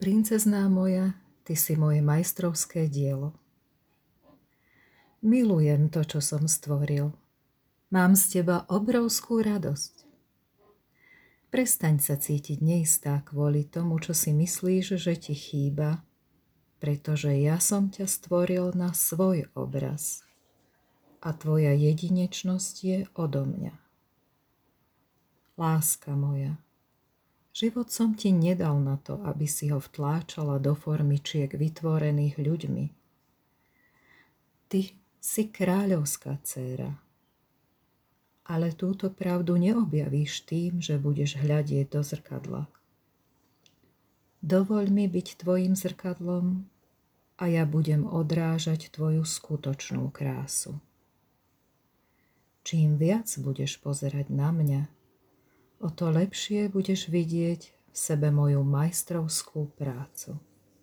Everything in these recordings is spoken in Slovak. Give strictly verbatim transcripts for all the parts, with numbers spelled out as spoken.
Princezná moja, ty si moje majstrovské dielo. Milujem to, čo som stvoril. Mám z teba obrovskú radosť. Prestaň sa cítiť neistá kvôli tomu, čo si myslíš, že ti chýba, pretože ja som ťa stvoril na svoj obraz a tvoja jedinečnosť je odo mňa. Láska moja, život som ti nedal na to, aby si ho vtláčala do formičiek vytvorených ľuďmi. Ty si kráľovská dcéra, ale túto pravdu neobjavíš tým, že budeš hľadieť do zrkadla. Dovoľ mi byť tvojim zrkadlom a ja budem odrážať tvoju skutočnú krásu. Čím viac budeš pozerať na mňa, o to lepšie budeš vidieť v sebe moju majstrovskú prácu.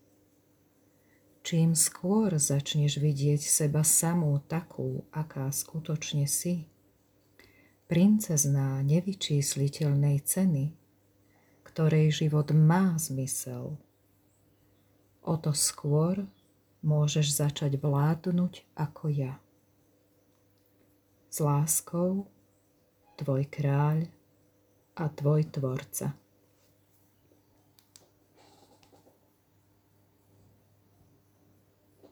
Čím skôr začneš vidieť seba samú takú, aká skutočne si, princezná nevyčísliteľnej ceny, ktorej život má zmysel, o to skôr môžeš začať vládnuť ako ja. S láskou, tvoj kráľ a tvoj tvorca.